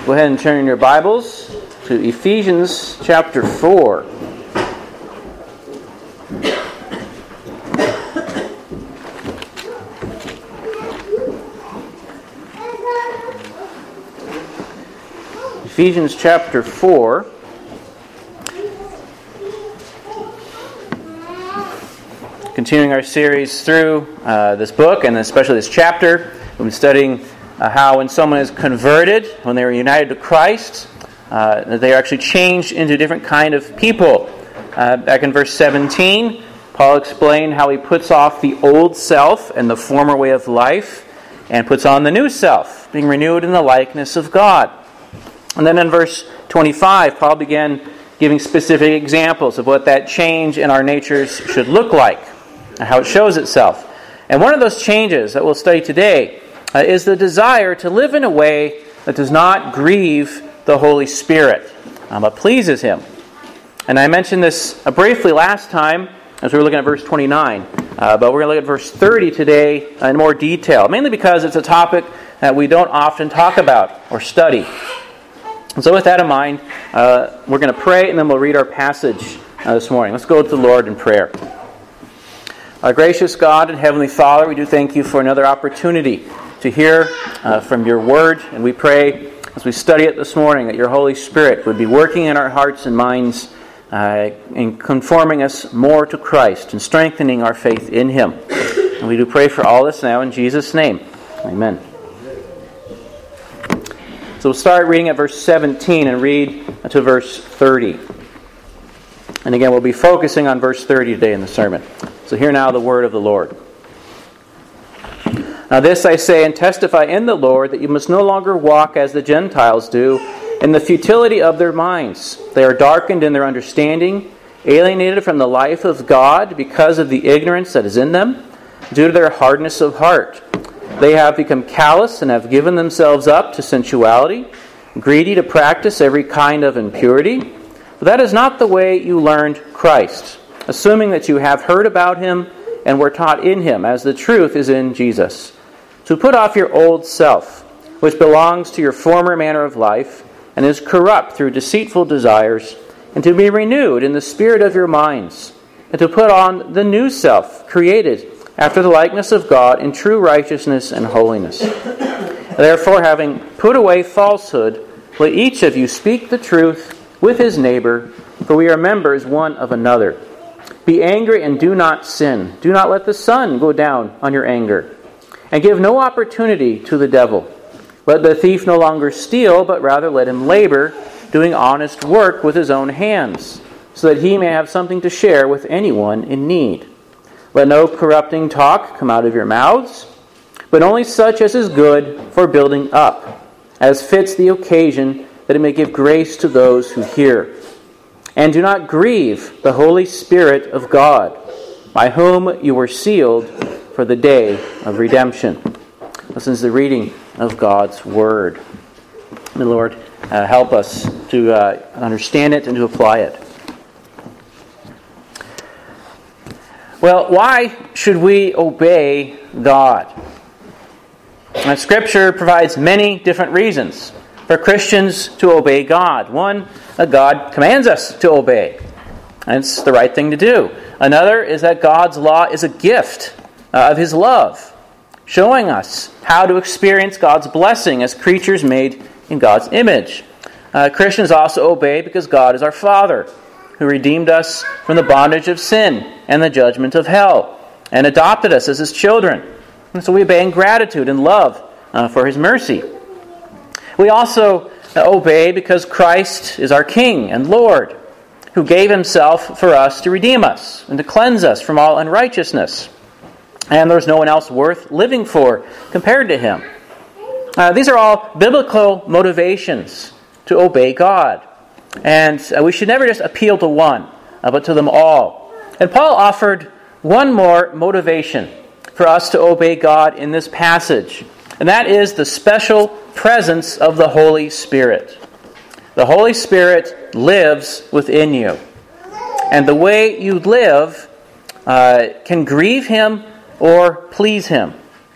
Go ahead and turn in your Bibles to Ephesians chapter 4. Ephesians chapter 4. Continuing our series through this book, and especially this chapter, we've been studying how when someone is converted, when they are united to Christ, they are actually changed into a different kind of people. Back in verse 17, Paul explained how he puts off the old self and the former way of life, and puts on the new self, being renewed in the likeness of God. And then in verse 25, Paul began giving specific examples of what that change in our natures should look like, and how it shows itself. And one of those changes that we'll study today is the desire to live in a way that does not grieve the Holy Spirit, but pleases Him. And I mentioned this briefly last time as we were looking at verse 29, but we're going to look at verse 30 today in more detail, mainly because it's a topic that we don't often talk about or study. And so with that in mind, we're going to pray and then we'll read our passage this morning. Let's go to the Lord in prayer. Our gracious God and Heavenly Father, we do thank you for another opportunity to hear from your word, and we pray as we study it this morning that your Holy Spirit would be working in our hearts and minds and conforming us more to Christ and strengthening our faith in Him. And we do pray for all this now in Jesus' name. Amen. So we'll start reading at verse 17 and read to verse 30. And again, we'll be focusing on verse 30 today in the sermon. So hear now the word of the Lord. Now this I say and testify in the Lord, that you must no longer walk as the Gentiles do, in the futility of their minds. They are darkened in their understanding, alienated from the life of God because of the ignorance that is in them, due to their hardness of heart. They have become callous and have given themselves up to sensuality, greedy to practice every kind of impurity. But that is not the way you learned Christ, assuming that you have heard about Him and were taught in Him, as the truth is in Jesus. To put off your old self, which belongs to your former manner of life, and is corrupt through deceitful desires, and to be renewed in the spirit of your minds, and to put on the new self, created after the likeness of God in true righteousness and holiness. Therefore, having put away falsehood, let each of you speak the truth with his neighbor, for we are members one of another. Be angry and do not sin. Do not let the sun go down on your anger. And give no opportunity to the devil. Let the thief no longer steal, but rather let him labor, doing honest work with his own hands, so that he may have something to share with anyone in need. Let no corrupting talk come out of your mouths, but only such as is good for building up, as fits the occasion, that it may give grace to those who hear. And do not grieve the Holy Spirit of God, by whom you were sealed for the day of redemption. This is the reading of God's Word. May the Lord help us to understand it and to apply it. Well, why should we obey God? Now, Scripture provides many different reasons for Christians to obey God. One, God commands us to obey, and it's the right thing to do. Another is that God's law is a gift of His love, showing us how to experience God's blessing as creatures made in God's image. Christians also obey because God is our Father, who redeemed us from the bondage of sin and the judgment of hell, and adopted us as His children. And so we obey in gratitude and love for His mercy. We also obey because Christ is our King and Lord, who gave Himself for us to redeem us and to cleanse us from all unrighteousness. And there's no one else worth living for compared to Him. These are all biblical motivations to obey God. And we should never just appeal to one, but to them all. And Paul offered one more motivation for us to obey God in this passage. And that is the special presence of the Holy Spirit. The Holy Spirit lives within you. And the way you live can grieve Him or please Him.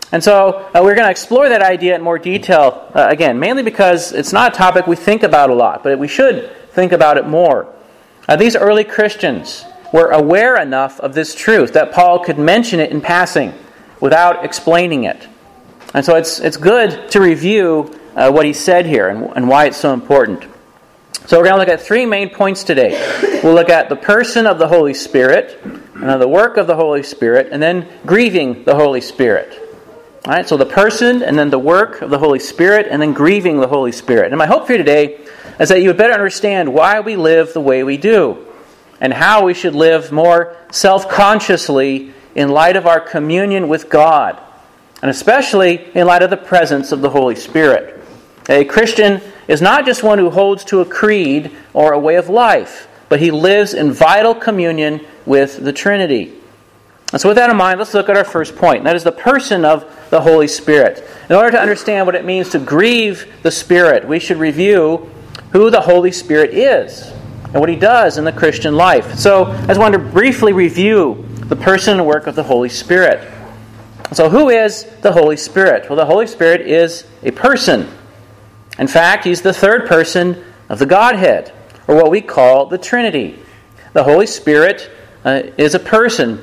And so we're going to explore that idea in more detail, again, mainly because it's not a topic we think about a lot, but we should think about it more. These early Christians were aware enough of this truth that Paul could mention it in passing without explaining it. And so it's good to review what he said here and why it's so important. So we're going to look at three main points today. We'll look at the person of the Holy Spirit, and the work of the Holy Spirit, and then grieving the Holy Spirit. All right, so the person, and then the work of the Holy Spirit, and then grieving the Holy Spirit. And my hope for you today is that you would better understand why we live the way we do, and how we should live more self-consciously in light of our communion with God, and especially in light of the presence of the Holy Spirit. A Christian is not just one who holds to a creed or a way of life, but he lives in vital communion with the Trinity. And so with that in mind, let's look at our first point, and that is the person of the Holy Spirit. In order to understand what it means to grieve the Spirit, we should review who the Holy Spirit is and what He does in the Christian life. So I just wanted to briefly review the person and work of the Holy Spirit. So who is the Holy Spirit? Well, the Holy Spirit is a person. In fact, He's the third person of the Godhead, or what we call the Trinity. The Holy Spirit is a person.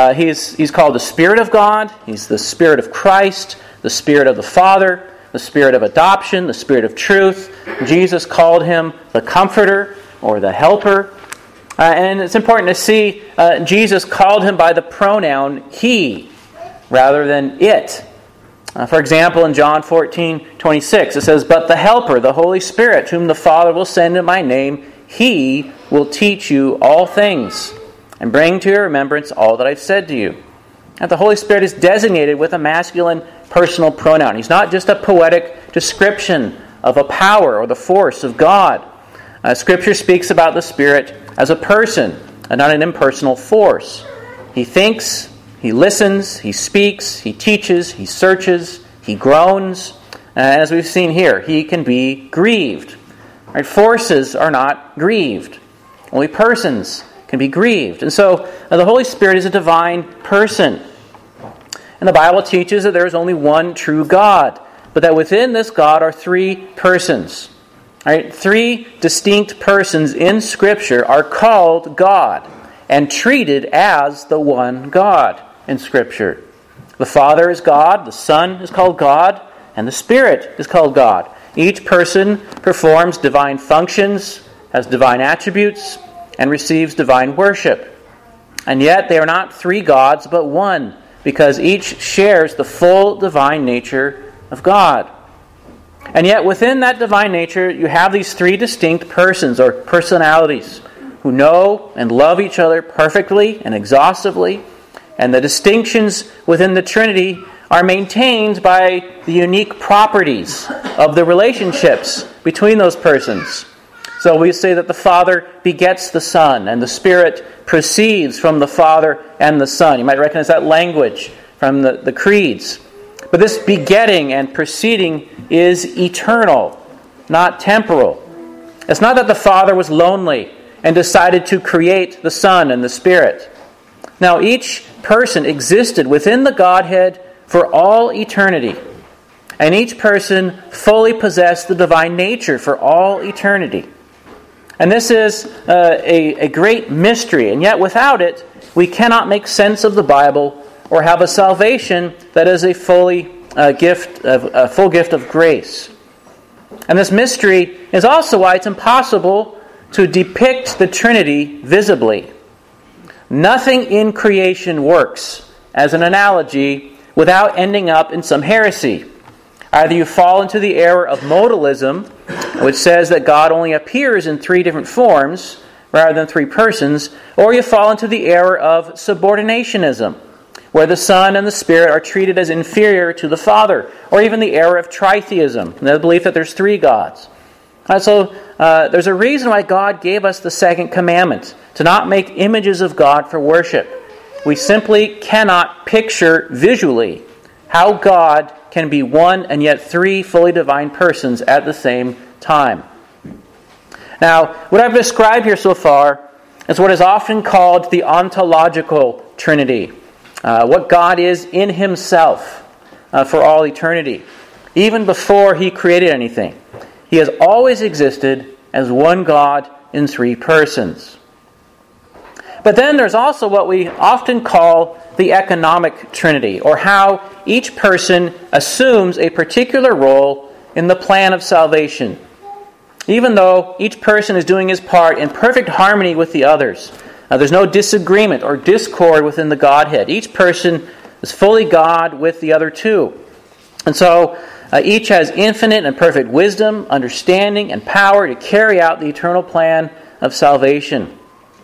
He's called the Spirit of God. He's the Spirit of Christ, the Spirit of the Father, the Spirit of adoption, the Spirit of truth. Jesus called Him the Comforter or the Helper. And it's important to see Jesus called Him by the pronoun He rather than it. For example, in John 14:26, it says, "But the Helper, the Holy Spirit, whom the Father will send in my name, He will teach you all things and bring to your remembrance all that I've said to you." And the Holy Spirit is designated with a masculine personal pronoun. He's not just a poetic description of a power or the force of God. Scripture speaks about the Spirit as a person and not an impersonal force. He thinks, He listens, He speaks, He teaches, He searches, He groans. And as we've seen here, He can be grieved. Right? Forces are not grieved. Only persons can be grieved. And so the Holy Spirit is a divine person. And the Bible teaches that there is only one true God, but that within this God are three persons. Right? Three distinct persons in Scripture are called God and treated as the one God in Scripture. The Father is God, the Son is called God, and the Spirit is called God. Each person performs divine functions, has divine attributes, and receives divine worship. And yet they are not three gods, but one, because each shares the full divine nature of God. And yet within that divine nature, you have these three distinct persons or personalities who know and love each other perfectly and exhaustively. And the distinctions within the Trinity are maintained by the unique properties of the relationships between those persons. So we say that the Father begets the Son, and the Spirit proceeds from the Father and the Son. You might recognize that language from the creeds. But this begetting and proceeding is eternal, not temporal. It's not that the Father was lonely and decided to create the Son and the Spirit. Now, each person existed within the Godhead for all eternity. And each person fully possessed the divine nature for all eternity. And this is a great mystery. And yet without it, we cannot make sense of the Bible or have a salvation that is a full gift of grace. And this mystery is also why it's impossible to depict the Trinity visibly. Nothing in creation works as an analogy without ending up in some heresy. Either you fall into the error of modalism, which says that God only appears in three different forms rather than three persons, or you fall into the error of subordinationism, where the Son and the Spirit are treated as inferior to the Father, or even the error of tritheism, the belief that there's three gods. So there's a reason why God gave us the second commandment, to not make images of God for worship. We simply cannot picture visually how God can be one and yet three fully divine persons at the same time. Now, what I've described here so far is what is often called the ontological Trinity. What God is in Himself. for all eternity, even before he created anything. He has always existed as one God in three persons. But then there's also what we often call the economic Trinity, or how each person assumes a particular role in the plan of salvation, even though each person is doing his part in perfect harmony with the others. There's no disagreement or discord within the Godhead. Each person is fully God with the other two. And so each has infinite and perfect wisdom, understanding, and power to carry out the eternal plan of salvation.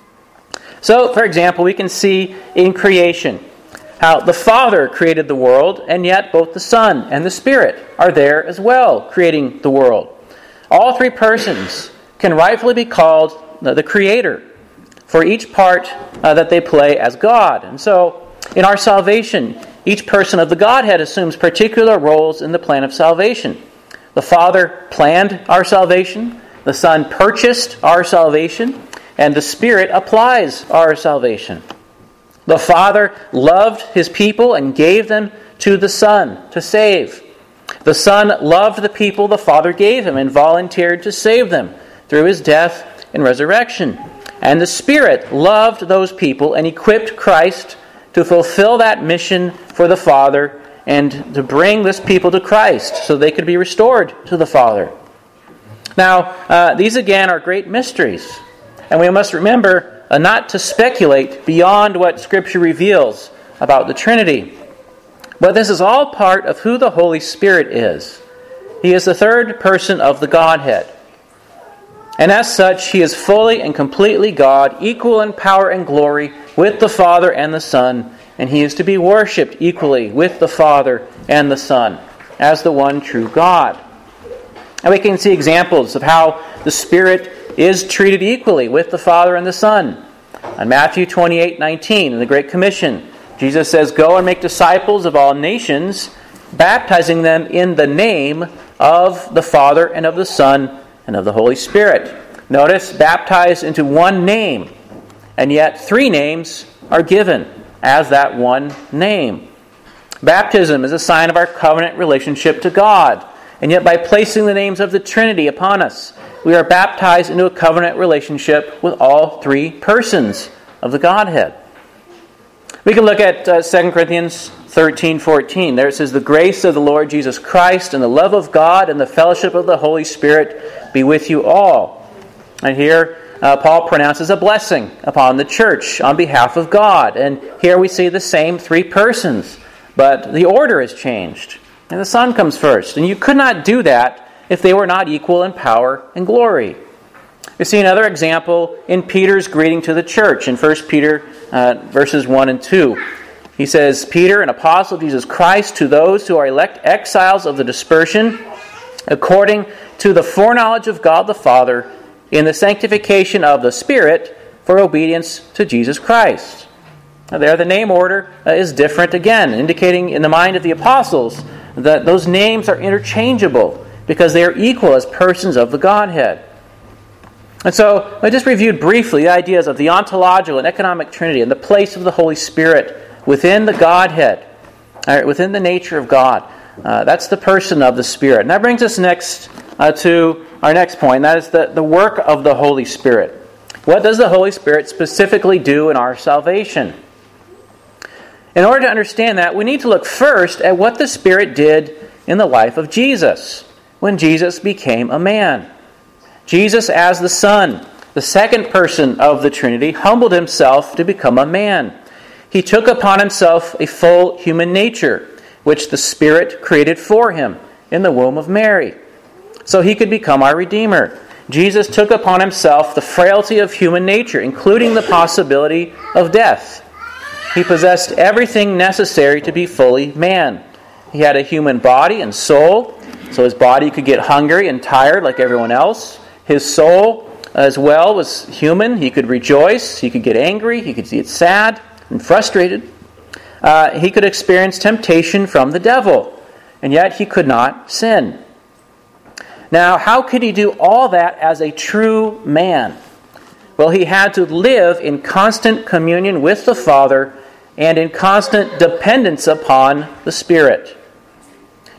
So, for example, we can see in creation how the Father created the world, and yet both the Son and the Spirit are there as well, creating the world. All three persons can rightfully be called the Creator for each part that they play as God. And so, in our salvation, each person of the Godhead assumes particular roles in the plan of salvation. The Father planned our salvation, the Son purchased our salvation, and the Spirit applies our salvation. The Father loved His people and gave them to the Son to save. The Son loved the people the Father gave Him and volunteered to save them through His death and resurrection. And the Spirit loved those people and equipped Christ to fulfill that mission for the Father and to bring this people to Christ so they could be restored to the Father. Now, these again are great mysteries. And we must remember not to speculate beyond what Scripture reveals about the Trinity. But this is all part of who the Holy Spirit is. He is the third person of the Godhead. And as such, He is fully and completely God, equal in power and glory with the Father and the Son, and He is to be worshipped equally with the Father and the Son as the one true God. And we can see examples of how the Spirit is treated equally with the Father and the Son. In Matthew 28:19, in the Great Commission, Jesus says, "Go and make disciples of all nations, baptizing them in the name of the Father and of the Son and of the Holy Spirit." Notice, baptized into one name, and yet three names are given as that one name. Baptism is a sign of our covenant relationship to God, and yet by placing the names of the Trinity upon us, we are baptized into a covenant relationship with all three persons of the Godhead. We can look at 2 Corinthians 13:14. There it says, "The grace of the Lord Jesus Christ and the love of God and the fellowship of the Holy Spirit be with you all." And here Paul pronounces a blessing upon the church on behalf of God. And here we see the same three persons, but the order is changed. And the Son comes first. And you could not do that if they were not equal in power and glory. We see another example in Peter's greeting to the church in 1 Peter verses 1 and 2. He says, "Peter, an apostle of Jesus Christ, to those who are elect exiles of the dispersion, according to the foreknowledge of God the Father, in the sanctification of the Spirit, for obedience to Jesus Christ." Now there the name order is different again, indicating in the mind of the apostles that those names are interchangeable because they are equal as persons of the Godhead. And so I just reviewed briefly the ideas of the ontological and economic Trinity and the place of the Holy Spirit within the Godhead, within the nature of God. That's the person of the Spirit. And that brings us next to our next point, and that is the work of the Holy Spirit. What does the Holy Spirit specifically do in our salvation? In order to understand that, we need to look first at what the Spirit did in the life of Jesus, when Jesus became a man. Jesus, as the Son, the second person of the Trinity, humbled Himself to become a man. He took upon Himself a full human nature, which the Spirit created for Him in the womb of Mary, so He could become our Redeemer. Jesus took upon Himself the frailty of human nature, including the possibility of death. He possessed everything necessary to be fully man. He had a human body and soul, so His body could get hungry and tired like everyone else. His soul as well was human. He could rejoice, He could get angry, He could get sad and frustrated. He could experience temptation from the devil, and yet He could not sin. Now, how could He do all that as a true man? Well, He had to live in constant communion with the Father and in constant dependence upon the Spirit.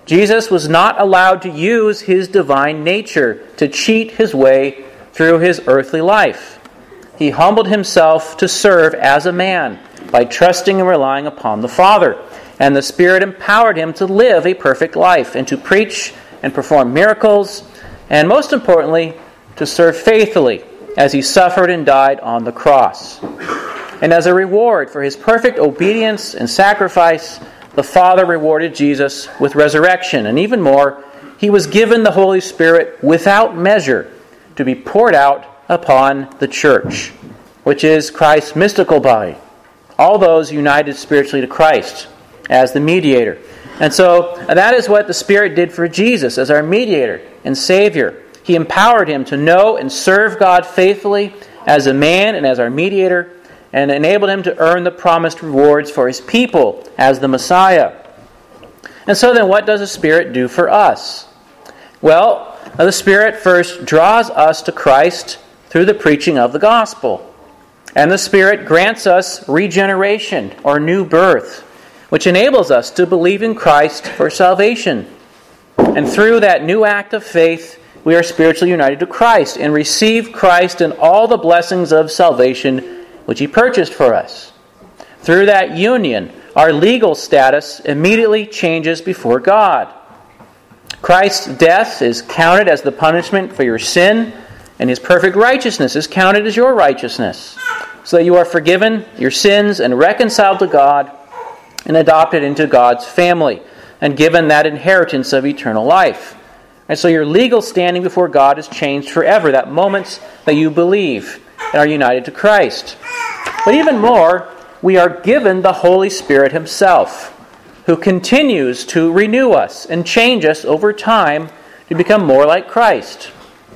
Jesus was not allowed to use his divine nature to cheat his way through his earthly life. He humbled himself to serve as a man by trusting and relying upon the Father. And the Spirit empowered him to live a perfect life and to preach and perform miracles, and most importantly, to serve faithfully as he suffered and died on the cross. And as a reward for his perfect obedience and sacrifice, the Father rewarded Jesus with resurrection. And even more, he was given the Holy Spirit without measure to be poured out upon the church, which is Christ's mystical body. All those united spiritually to Christ as the mediator. And so that is what the Spirit did for Jesus as our mediator and Savior. He empowered him to know and serve God faithfully as a man and as our mediator, and enabled him to earn the promised rewards for his people as the Messiah. And so then what does the Spirit do for us? Well, the Spirit first draws us to Christ through the preaching of the gospel. And the Spirit grants us regeneration or new birth, which enables us to believe in Christ for salvation. And through that new act of faith, we are spiritually united to Christ and receive Christ and all the blessings of salvation which he purchased for us. Through that union, our legal status immediately changes before God. Christ's death is counted as the punishment for your sin, and his perfect righteousness is counted as your righteousness, so that you are forgiven your sins and reconciled to God and adopted into God's family and given that inheritance of eternal life. And so your legal standing before God is changed forever, that moment that you believe and are united to Christ. But even more, we are given the Holy Spirit himself, who continues to renew us and change us over time to become more like Christ.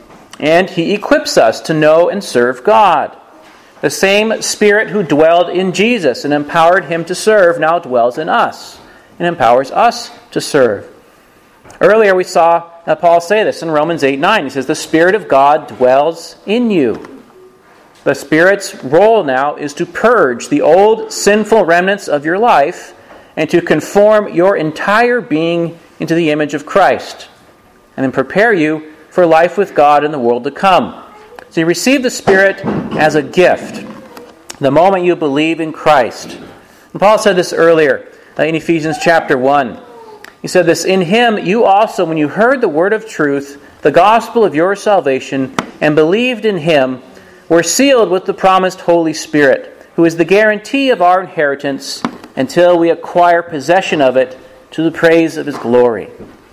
And he equips us to know and serve God. The same Spirit who dwelled in Jesus and empowered him to serve now dwells in us and empowers us to serve. Earlier we saw Paul say this in Romans 8:9. He says, the Spirit of God dwells in you. The Spirit's role now is to purge the old sinful remnants of your life and to conform your entire being into the image of Christ, and then prepare you for life with God in the world to come. So you receive the Spirit as a gift the moment you believe in Christ. And Paul said this earlier in Ephesians chapter 1. He said this, in him you also, when you heard the word of truth, the gospel of your salvation, and believed in him, were sealed with the promised Holy Spirit, who is the guarantee of our inheritance until we acquire possession of it to the praise of his glory.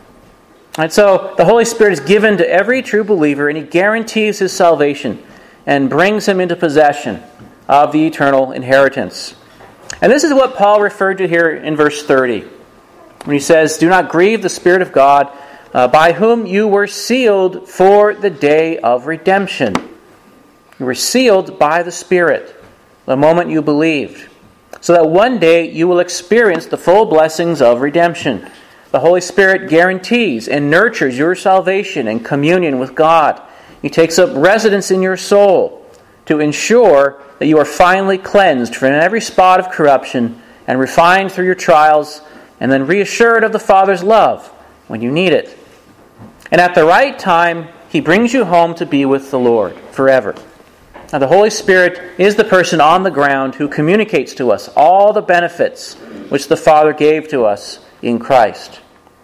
And so the Holy Spirit is given to every true believer, and he guarantees his salvation and brings him into possession of the eternal inheritance. And this is what Paul referred to here in verse 30, when he says, do not grieve the Spirit of God, by whom you were sealed for the day of redemption. You were sealed by the Spirit the moment you believed, so that one day you will experience the full blessings of redemption. The Holy Spirit guarantees and nurtures your salvation and communion with God. He takes up residence in your soul to ensure that you are finally cleansed from every spot of corruption and refined through your trials, and then reassured of the Father's love when you need it. And at the right time, he brings you home to be with the Lord forever. Now, the Holy Spirit is the person on the ground who communicates to us all the benefits which the Father gave to us in Christ.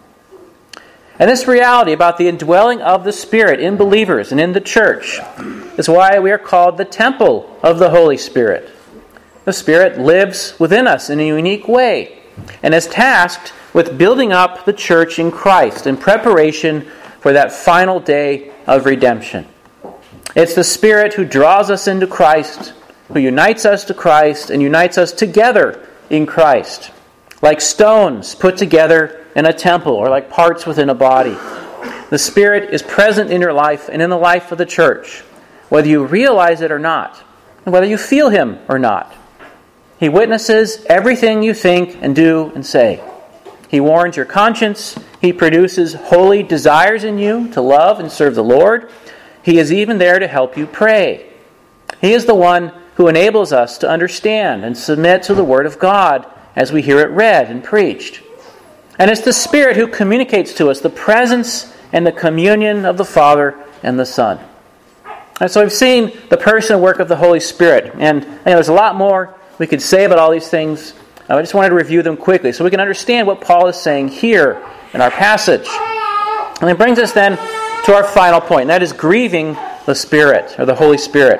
And this reality about the indwelling of the Spirit in believers and in the church is why we are called the temple of the Holy Spirit. The Spirit lives within us in a unique way and is tasked with building up the church in Christ in preparation for that final day of redemption. It's the Spirit who draws us into Christ, who unites us to Christ and unites us together in Christ, like stones put together in a temple or like parts within a body. The Spirit is present in your life and in the life of the church, whether you realize it or not, and whether you feel him or not. He witnesses everything you think and do and say. He warns your conscience. He produces holy desires in you to love and serve the Lord. He is even there to help you pray. He is the one who enables us to understand and submit to the Word of God as we hear it read and preached. And it's the Spirit who communicates to us the presence and the communion of the Father and the Son. And so we've seen the person and work of the Holy Spirit. And there's a lot more we could say about all these things. I just wanted to review them quickly so we can understand what Paul is saying here in our passage. And it brings us then to our final point, and that is grieving the Spirit, or the Holy Spirit.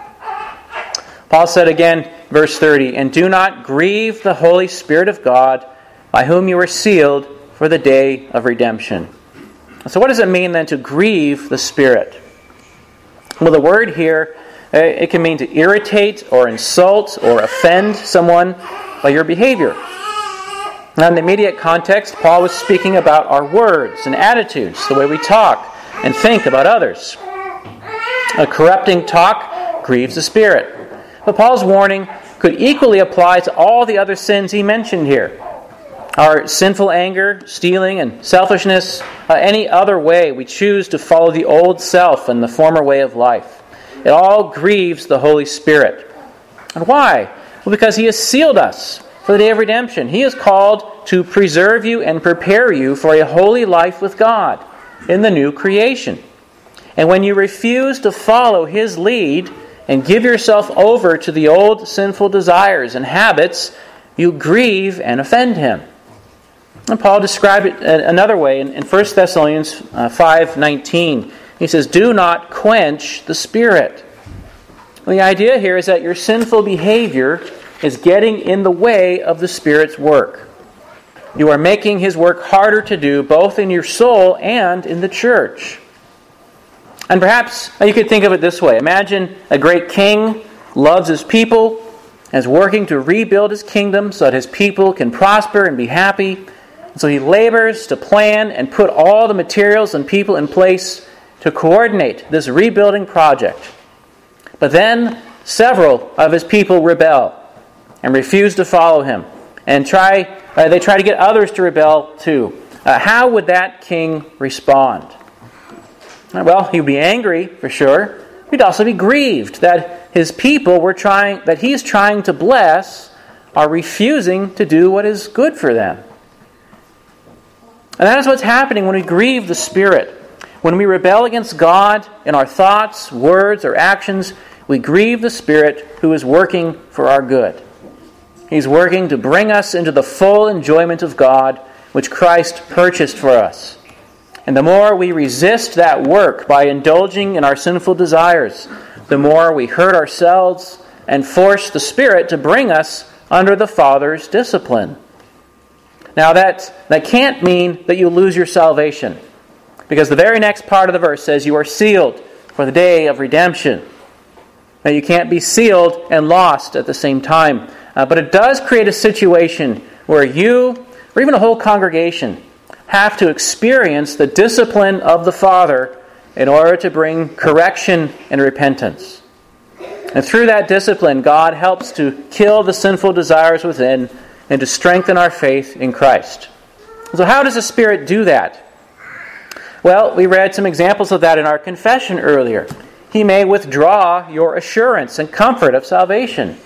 Paul said again, verse 30, "And do not grieve the Holy Spirit of God, by whom you were sealed for the day of redemption." So what does it mean then to grieve the Spirit? Well, the word here, it can mean to irritate or insult or offend someone by your behavior. Now, in the immediate context, Paul was speaking about our words and attitudes, the way we talk and think about others. A corrupting talk grieves the Spirit. But Paul's warning could equally apply to all the other sins he mentioned here. Our sinful anger, stealing, and selfishness, any other way we choose to follow the old self and the former way of life. It all grieves the Holy Spirit. And why? Well, because He has sealed us for the day of redemption. He is called to preserve you and prepare you for a holy life with God in the new creation. And when you refuse to follow His lead and give yourself over to the old sinful desires and habits, you grieve and offend Him. And Paul described it another way in 1 Thessalonians 5:19. He says, "Do not quench the Spirit." The idea here is that your sinful behavior is getting in the way of the Spirit's work. You are making His work harder to do, both in your soul and in the church. And perhaps you could think of it this way. Imagine a great king loves his people, and is working to rebuild his kingdom so that his people can prosper and be happy. And so he labors to plan and put all the materials and people in place to coordinate this rebuilding project. But then several of his people rebel and refuse to follow him, and they try to get others to rebel too. How would that king respond? Well, he would be angry for sure. He'd also be grieved that his people that he's trying to bless are refusing to do what is good for them. And that is what's happening when we grieve the Spirit. When we rebel against God in our thoughts, words, or actions, we grieve the Spirit who is working for our good. He's working to bring us into the full enjoyment of God, which Christ purchased for us. And the more we resist that work by indulging in our sinful desires, the more we hurt ourselves and force the Spirit to bring us under the Father's discipline. Now that can't mean that you lose your salvation, because the very next part of the verse says you are sealed for the day of redemption. Now you can't be sealed and lost at the same time, but it does create a situation where you, or even a whole congregation, have to experience the discipline of the Father in order to bring correction and repentance. And through that discipline, God helps to kill the sinful desires within and to strengthen our faith in Christ. So how does the Spirit do that? Well, we read some examples of that in our confession earlier. He may withdraw your assurance and comfort of salvation.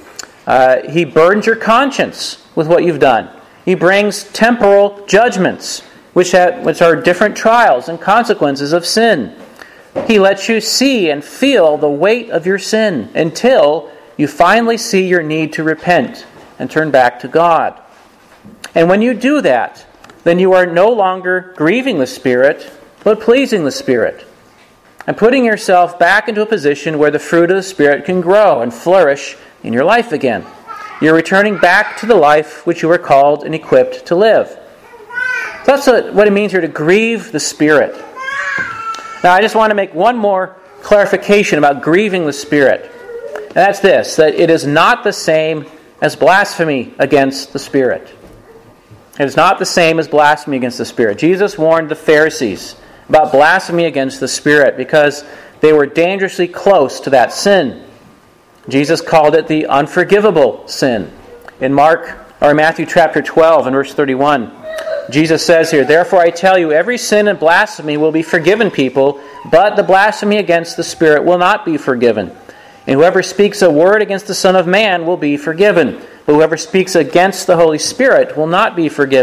He burdens your conscience with what you've done. He brings temporal judgments, which are different trials and consequences of sin. He lets you see and feel the weight of your sin until you finally see your need to repent and turn back to God. And when you do that, then you are no longer grieving the Spirit, but pleasing the Spirit, and putting yourself back into a position where the fruit of the Spirit can grow and flourish in your life again. You're returning back to the life which you were called and equipped to live. So that's what it means here to grieve the Spirit. Now, I just want to make one more clarification about grieving the Spirit. And that's this, that it is not the same as blasphemy against the Spirit. It is not the same as blasphemy against the Spirit. Jesus warned the Pharisees about blasphemy against the Spirit because they were dangerously close to that sin. Jesus called it the unforgivable sin. In Matthew chapter 12 and verse 31, Jesus says here, "Therefore I tell you, every sin and blasphemy will be forgiven people, but the blasphemy against the Spirit will not be forgiven. And whoever speaks a word against the Son of Man will be forgiven. But whoever speaks against the Holy Spirit will not be forgiven,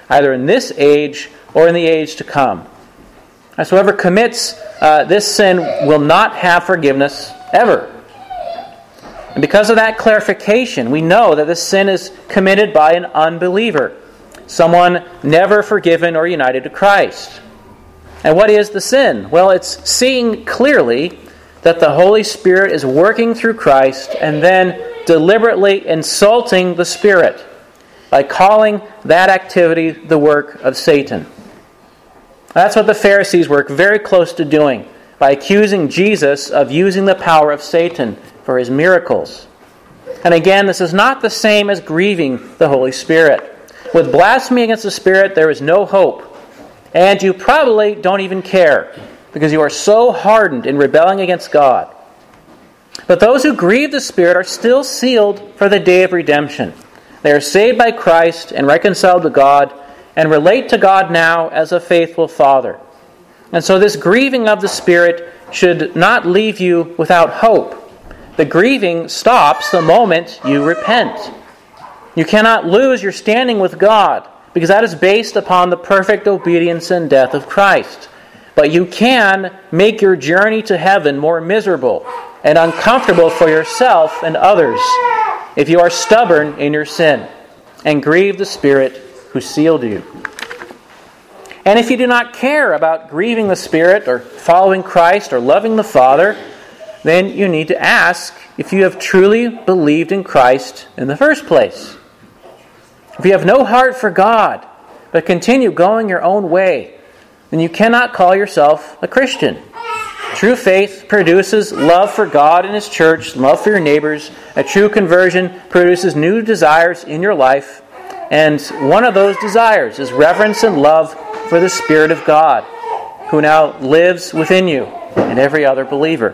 either in this age or in the age to come. As whoever commits this sin will not have forgiveness ever. And because of that clarification, we know that this sin is committed by an unbeliever, someone never forgiven or united to Christ. And what is the sin? Well, it's seeing clearly that the Holy Spirit is working through Christ and then deliberately insulting the Spirit by calling that activity the work of Satan. That's what the Pharisees were very close to doing by accusing Jesus of using the power of Satan for his miracles. And again, this is not the same as grieving the Holy Spirit. With blasphemy against the Spirit, there is no hope. And you probably don't even care, because you are so hardened in rebelling against God. But those who grieve the Spirit are still sealed for the day of redemption. They are saved by Christ and reconciled to God, and relate to God now as a faithful Father. And so this grieving of the Spirit should not leave you without hope. The grieving stops the moment you repent. You cannot lose your standing with God, because that is based upon the perfect obedience and death of Christ. But you can make your journey to heaven more miserable and uncomfortable for yourself and others if you are stubborn in your sin and grieve the Spirit who sealed you. And if you do not care about grieving the Spirit or following Christ or loving the Father, then you need to ask if you have truly believed in Christ in the first place. If you have no heart for God, but continue going your own way, then you cannot call yourself a Christian. True faith produces love for God and His church, love for your neighbors. A true conversion produces new desires in your life, and one of those desires is reverence and love for the Spirit of God, who now lives within you and every other believer.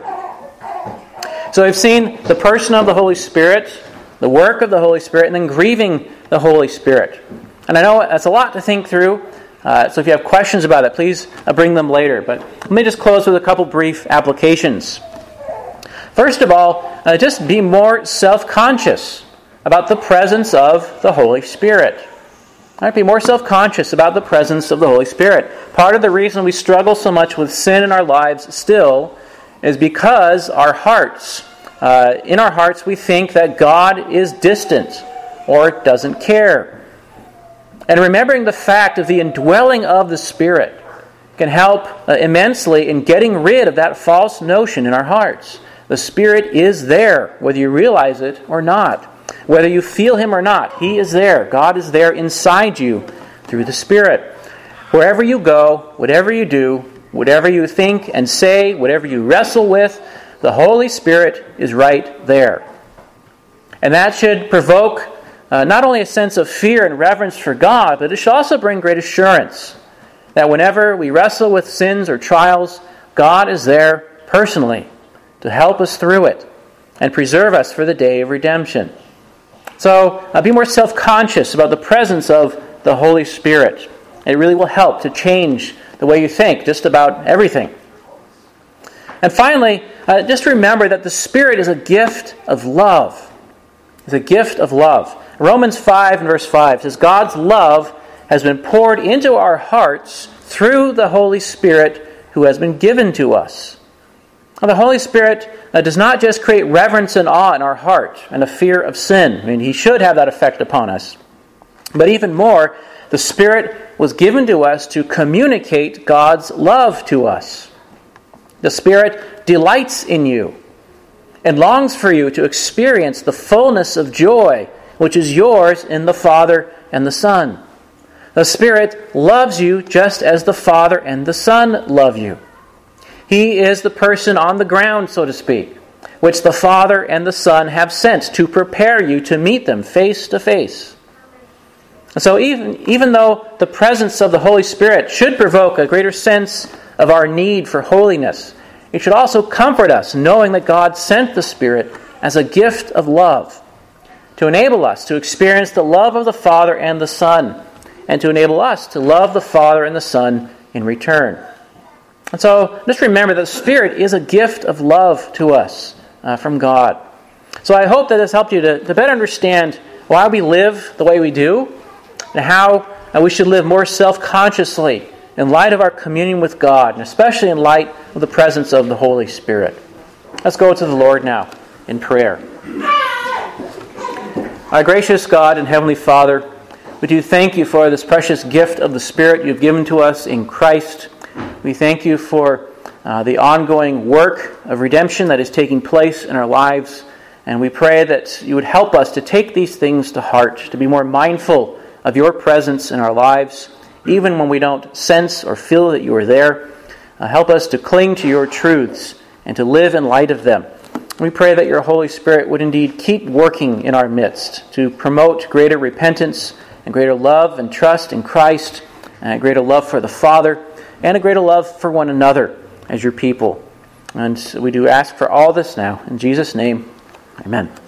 So we've seen the person of the Holy Spirit, the work of the Holy Spirit, and then grieving the Holy Spirit. And I know that's a lot to think through, so if you have questions about it, please bring them later. But let me just close with a couple brief applications. First of all, just be more self-conscious about the presence of the Holy Spirit. All right, be more self-conscious about the presence of the Holy Spirit. Part of the reason we struggle so much with sin in our lives still is because our hearts, in our hearts, we think that God is distant or doesn't care. And remembering the fact of the indwelling of the Spirit can help immensely in getting rid of that false notion in our hearts. The Spirit is there, whether you realize it or not. Whether you feel Him or not, He is there. God is there inside you through the Spirit. Wherever you go, whatever you do, whatever you think and say, whatever you wrestle with, the Holy Spirit is right there. And that should provoke not only a sense of fear and reverence for God, but it should also bring great assurance that whenever we wrestle with sins or trials, God is there personally to help us through it and preserve us for the day of redemption. So be more self-conscious about the presence of the Holy Spirit. It really will help to change the way you think just about everything. And finally, just remember that the Spirit is a gift of love. It's a gift of love. Romans 5 and verse 5 says, God's love has been poured into our hearts through the Holy Spirit who has been given to us. Now, the Holy Spirit does not just create reverence and awe in our heart and a fear of sin. I mean, He should have that effect upon us. But even more, the Spirit was given to us to communicate God's love to us. The Spirit delights in you and longs for you to experience the fullness of joy which is yours in the Father and the Son. The Spirit loves you just as the Father and the Son love you. He is the person on the ground, so to speak, which the Father and the Son have sent to prepare you to meet them face to face. So even though the presence of the Holy Spirit should provoke a greater sense of our need for holiness, it should also comfort us knowing that God sent the Spirit as a gift of love to enable us to experience the love of the Father and the Son, and to enable us to love the Father and the Son in return. And so just remember that the Spirit is a gift of love to us from God. So I hope that this helped you to better understand why we live the way we do, and how we should live more self-consciously in light of our communion with God, and especially in light of the presence of the Holy Spirit. Let's go to the Lord now in prayer. Our gracious God and Heavenly Father, we do thank you for this precious gift of the Spirit you've given to us in Christ. We thank you for the ongoing work of redemption that is taking place in our lives. And we pray that you would help us to take these things to heart, to be more mindful of your presence in our lives, even when we don't sense or feel that you are there. Help us to cling to your truths and to live in light of them. We pray that your Holy Spirit would indeed keep working in our midst to promote greater repentance and greater love and trust in Christ, and a greater love for the Father, and a greater love for one another as your people. And we do ask for all this now. In Jesus' name, amen.